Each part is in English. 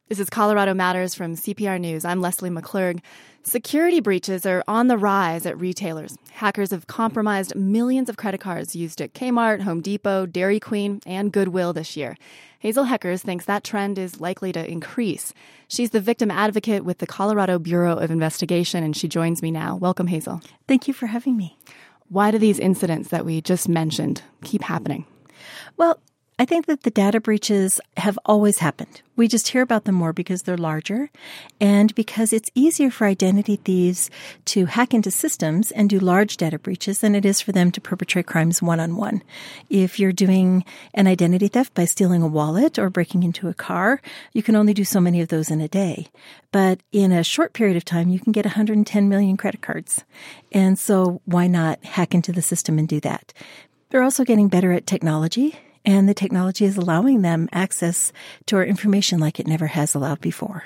This is Colorado Matters from CPR News. I'm Leslie McClurg. Security breaches are on the rise at retailers. Hackers have compromised millions of credit cards used at Kmart, Home Depot, Dairy Queen, and Goodwill this year. Hazel Heckers thinks that trend is likely to increase. She's the victim advocate with the Colorado Bureau of Investigation, and she joins me now. Welcome, Hazel. Thank you for having me. Why do these incidents that we just mentioned keep happening? Well, I think that the data breaches have always happened. We just hear about them more because they're larger and because it's easier for identity thieves to hack into systems and do large data breaches than it is for them to perpetrate crimes one-on-one. If you're doing an identity theft by stealing a wallet or breaking into a car, you can only do so many of those in a day. But in a short period of time, you can get 110 million credit cards. And so why not hack into the system and do that? They're also getting better at technology. And the technology is allowing them access to our information like it never has allowed before.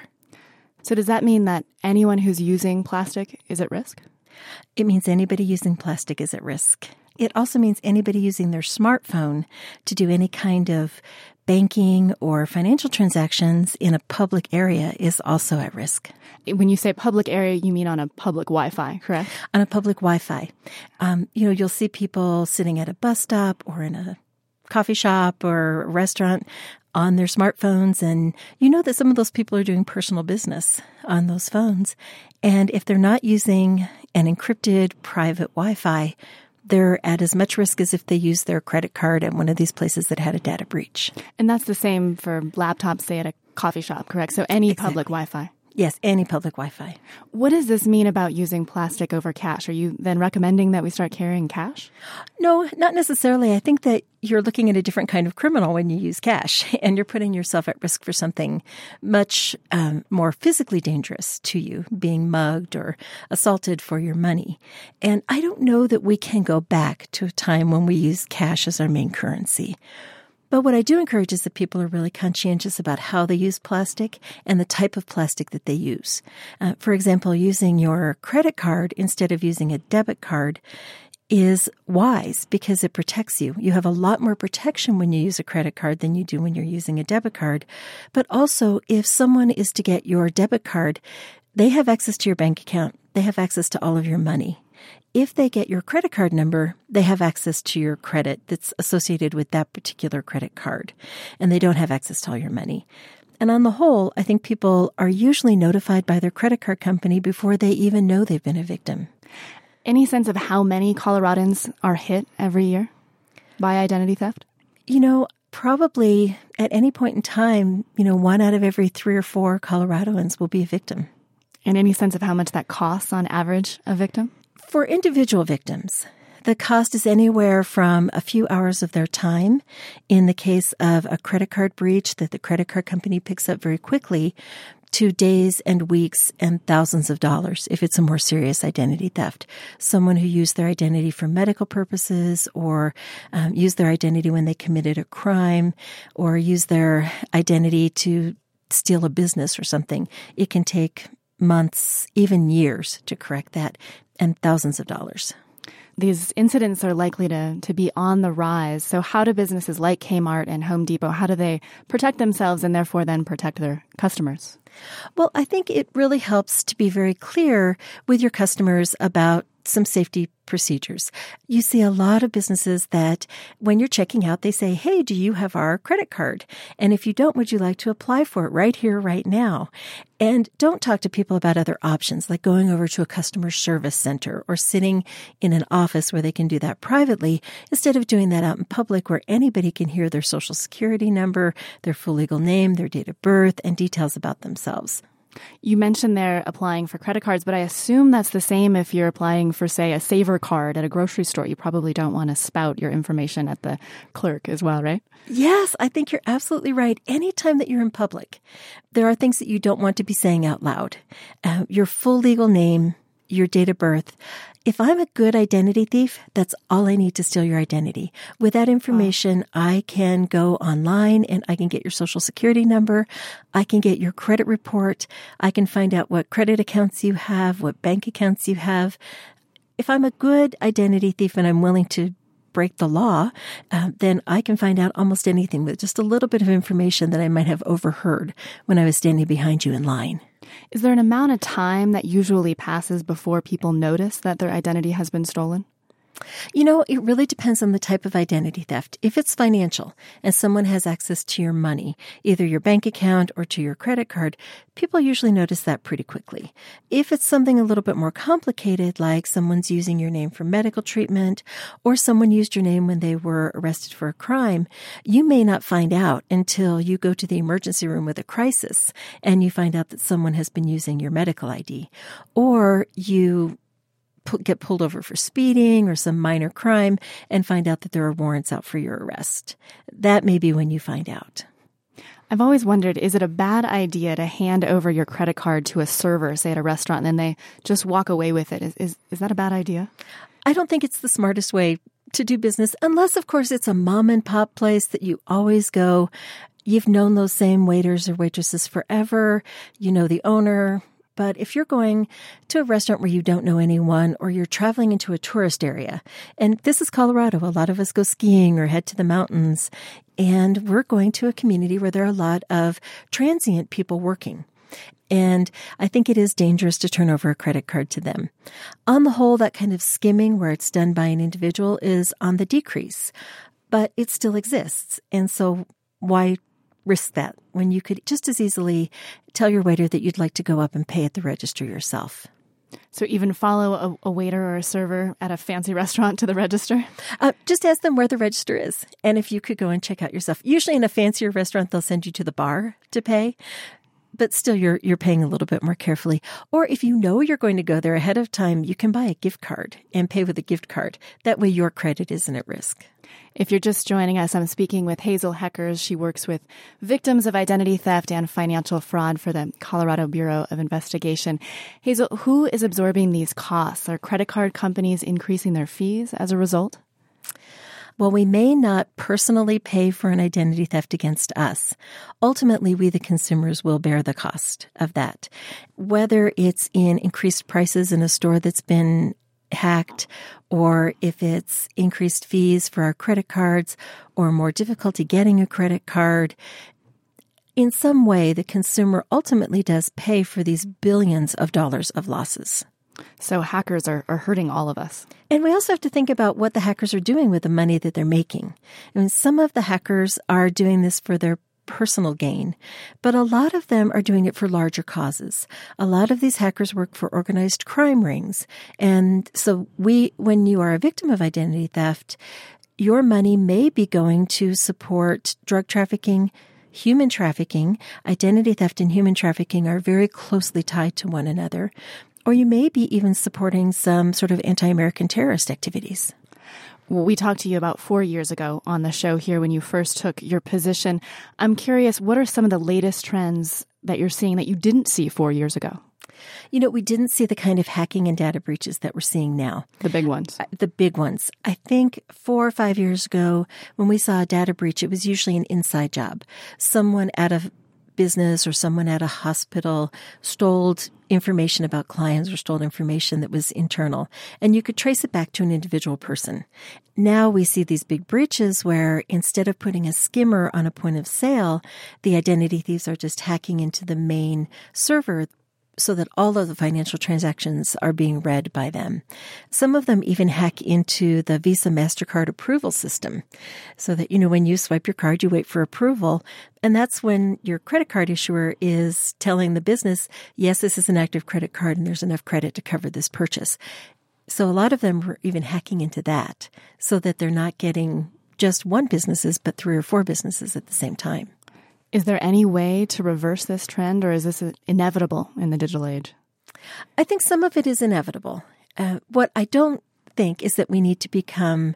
So does that mean that anyone who's using plastic is at risk? It means anybody using plastic is at risk. It also means anybody using their smartphone to do any kind of banking or financial transactions in a public area is also at risk. When you say public area, you mean on a public Wi-Fi, correct? On a public Wi-Fi. You'll see people sitting at a bus stop or in a coffee shop or a restaurant on their smartphones. And you know that some of those people are doing personal business on those phones. And if they're not using an encrypted private Wi-Fi, they're at as much risk as if they use their credit card at one of these places that had a data breach. And that's the same for laptops, say, at a coffee shop, correct? So any public Wi-Fi. Yes, any public Wi-Fi. What does this mean about using plastic over cash? Are you then recommending that we start carrying cash? No, not necessarily. I think that you're looking at a different kind of criminal when you use cash, and you're putting yourself at risk for something much more physically dangerous to you, being mugged or assaulted for your money. And I don't know that we can go back to a time when we used cash as our main currency. But what I do encourage is that people are really conscientious about how they use plastic and the type of plastic that they use. For example, using your credit card instead of using a debit card is wise because it protects you. You have a lot more protection when you use a credit card than you do when you're using a debit card. But also, if someone is to get your debit card, they have access to your bank account. They have access to all of your money. If they get your credit card number, they have access to your credit that's associated with that particular credit card, and they don't have access to all your money. And on the whole, I think people are usually notified by their credit card company before they even know they've been a victim. Any sense of how many Coloradans are hit every year by identity theft? Probably at any point in time, 1 out of every 3 or 4 Coloradoans will be a victim. And any sense of how much that costs on average a victim? For individual victims, the cost is anywhere from a few hours of their time in the case of a credit card breach that the credit card company picks up very quickly to days and weeks and thousands of dollars if it's a more serious identity theft. Someone who used their identity for medical purposes or used their identity when they committed a crime or used their identity to steal a business or something. It can take months, even years to correct that, and thousands of dollars. These incidents are likely to be on the rise. So how do businesses like Kmart and Home Depot, how do they protect themselves and therefore then protect their customers? Well, I think it really helps to be very clear with your customers about some safety procedures. You see a lot of businesses that when you're checking out, they say, hey, do you have our credit card? And if you don't, would you like to apply for it right here, right now? And don't talk to people about other options like going over to a customer service center or sitting in an office where they can do that privately instead of doing that out in public where anybody can hear their social security number, their full legal name, their date of birth, and details about themselves. You mentioned they're applying for credit cards, but I assume that's the same if you're applying for, say, a Saver card at a grocery store. You probably don't want to spout your information at the clerk as well, right? Yes, I think you're absolutely right. Anytime that you're in public, there are things that you don't want to be saying out loud. Your full legal name, your date of birth. If I'm a good identity thief, that's all I need to steal your identity. With that information, I can go online and I can get your social security number. I can get your credit report. I can find out what credit accounts you have, what bank accounts you have. If I'm a good identity thief and I'm willing to break the law, then I can find out almost anything with just a little bit of information that I might have overheard when I was standing behind you in line. Is there an amount of time that usually passes before people notice that their identity has been stolen? It really depends on the type of identity theft. If it's financial and someone has access to your money, either your bank account or to your credit card, people usually notice that pretty quickly. If it's something a little bit more complicated, like someone's using your name for medical treatment or someone used your name when they were arrested for a crime, you may not find out until you go to the emergency room with a crisis and you find out that someone has been using your medical ID, or you get pulled over for speeding or some minor crime and find out that there are warrants out for your arrest. That may be when you find out. I've always wondered, is it a bad idea to hand over your credit card to a server, say at a restaurant, and then they just walk away with it? Is that a bad idea? I don't think it's the smartest way to do business, unless, of course, it's a mom and pop place that you always go. You've known those same waiters or waitresses forever. You know the owner. But if you're going to a restaurant where you don't know anyone, or you're traveling into a tourist area, and this is Colorado, a lot of us go skiing or head to the mountains, and we're going to a community where there are a lot of transient people working. And I think it is dangerous to turn over a credit card to them. On the whole, that kind of skimming where it's done by an individual is on the decrease, but it still exists. And so why risk that when you could just as easily tell your waiter that you'd like to go up and pay at the register yourself? So even follow a waiter or a server at a fancy restaurant to the register? Just ask them where the register is. And if you could go and check out yourself. Usually in a fancier restaurant, they'll send you to the bar to pay. But still, you're paying a little bit more carefully. Or if you know you're going to go there ahead of time, you can buy a gift card and pay with a gift card. That way your credit isn't at risk. If you're just joining us, I'm speaking with Hazel Heckers. She works with victims of identity theft and financial fraud for the Colorado Bureau of Investigation. Hazel, who is absorbing these costs? Are credit card companies increasing their fees as a result? Well, we may not personally pay for an identity theft against us. Ultimately, we, the consumers, will bear the cost of that. Whether it's in increased prices in a store that's been hacked, or if it's increased fees for our credit cards, or more difficulty getting a credit card, in some way, the consumer ultimately does pay for these billions of dollars of losses. So hackers are hurting all of us. And we also have to think about what the hackers are doing with the money that they're making. I mean, some of the hackers are doing this for their personal gain, but a lot of them are doing it for larger causes. A lot of these hackers work for organized crime rings. And so when you are a victim of identity theft, your money may be going to support drug trafficking, human trafficking. Identity theft and human trafficking are very closely tied to one another. Or you may be even supporting some sort of anti-American terrorist activities. Well, we talked to you about 4 years ago on the show here when you first took your position. I'm curious, what are some of the latest trends that you're seeing that you didn't see 4 years ago? We didn't see the kind of hacking and data breaches that we're seeing now. The big ones. The big ones. I think 4 or 5 years ago, when we saw a data breach, it was usually an inside job. Someone at a business or someone at a hospital stole information about clients or stole information that was internal, and you could trace it back to an individual person. Now we see these big breaches where instead of putting a skimmer on a point of sale, the identity thieves are just hacking into the main server so that all of the financial transactions are being read by them. Some of them even hack into the Visa MasterCard approval system so that, when you swipe your card, you wait for approval. And that's when your credit card issuer is telling the business, yes, this is an active credit card and there's enough credit to cover this purchase. So a lot of them were even hacking into that so that they're not getting just one businesses, but 3 or 4 businesses at the same time. Is there any way to reverse this trend, or is this inevitable in the digital age? I think some of it is inevitable. What I don't think is that we need to become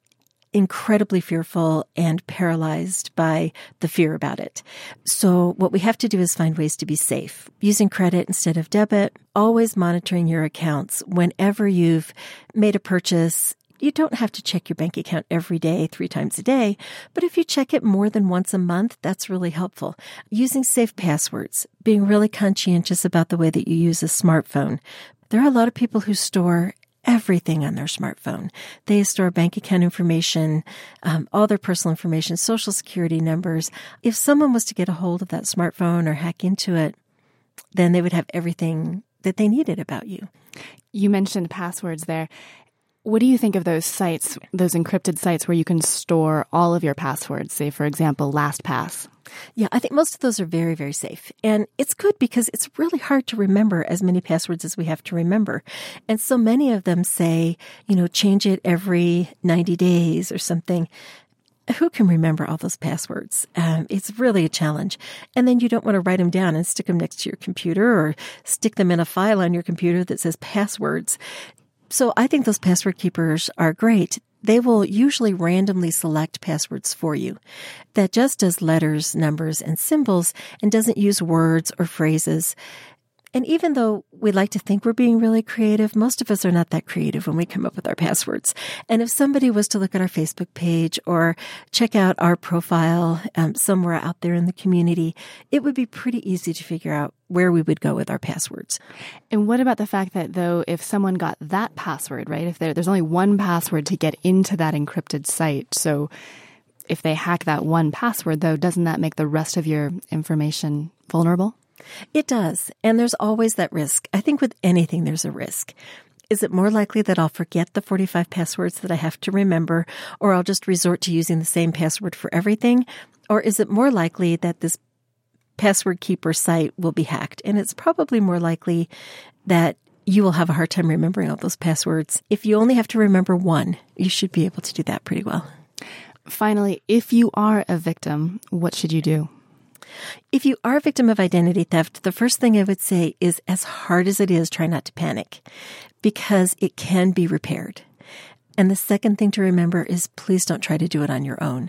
incredibly fearful and paralyzed by the fear about it. So what we have to do is find ways to be safe, using credit instead of debit, always monitoring your accounts. Whenever you've made a purchase, you don't have to check your bank account every day, 3 times a day, but if you check it more than once a month, that's really helpful. Using safe passwords, being really conscientious about the way that you use a smartphone. There are a lot of people who store everything on their smartphone. They store bank account information, all their personal information, social security numbers. If someone was to get a hold of that smartphone or hack into it, then they would have everything that they needed about you. You mentioned passwords there. What do you think of those sites, those encrypted sites where you can store all of your passwords, say, for example, LastPass? Yeah, I think most of those are very, very safe. And it's good because it's really hard to remember as many passwords as we have to remember. And so many of them say, change it every 90 days or something. Who can remember all those passwords? It's really a challenge. And then you don't want to write them down and stick them next to your computer or stick them in a file on your computer that says passwords. So I think those password keepers are great. They will usually randomly select passwords for you that just does letters, numbers, and symbols and doesn't use words or phrases. And even though we like to think we're being really creative, most of us are not that creative when we come up with our passwords. And if somebody was to look at our Facebook page or check out our profile somewhere out there in the community, it would be pretty easy to figure out where we would go with our passwords. And what about the fact that, though, if someone got that password, right, if there's only one password to get into that encrypted site, so if they hack that one password, though, doesn't that make the rest of your information vulnerable? It does. And there's always that risk. I think with anything, there's a risk. Is it more likely that I'll forget the 45 passwords that I have to remember, or I'll just resort to using the same password for everything? Or is it more likely that this password keeper site will be hacked? And it's probably more likely that you will have a hard time remembering all those passwords. If you only have to remember one, you should be able to do that pretty well. Finally, if you are a victim, what should you do? If you are a victim of identity theft, the first thing I would say is, as hard as it is, try not to panic, because it can be repaired. And the second thing to remember is, please don't try to do it on your own.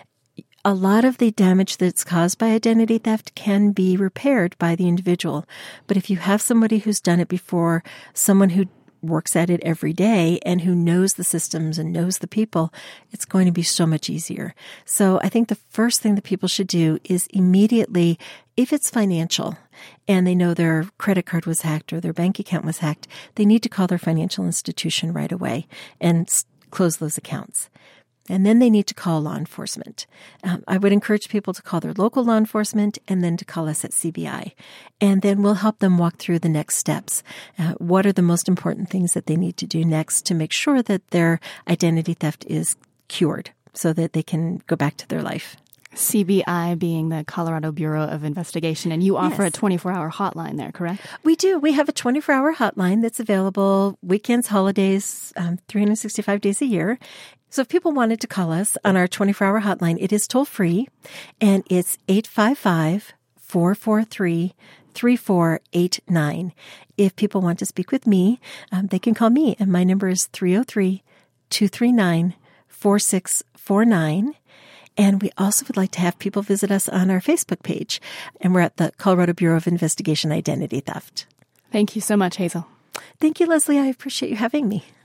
A lot of the damage that's caused by identity theft can be repaired by the individual. But if you have somebody who's done it before, someone who works at it every day and who knows the systems and knows the people, it's going to be so much easier. So I think the first thing that people should do is immediately, if it's financial and they know their credit card was hacked or their bank account was hacked, they need to call their financial institution right away and close those accounts. And then they need to call law enforcement. I would encourage people to call their local law enforcement and then to call us at CBI. And then we'll help them walk through the next steps. What are the most important things that they need to do next to make sure that their identity theft is cured so that they can go back to their life? CBI being the Colorado Bureau of Investigation, and you offer a 24-hour hotline there, correct? We do. We have a 24-hour hotline that's available weekends, holidays, 365 days a year. So if people wanted to call us on our 24-hour hotline, it is toll-free, and it's 855-443-3489. If people want to speak with me, they can call me, and my number is 303-239-4649. And we also would like to have people visit us on our Facebook page, and we're at the Colorado Bureau of Investigation Identity Theft. Thank you so much, Hazel. Thank you, Leslie. I appreciate you having me.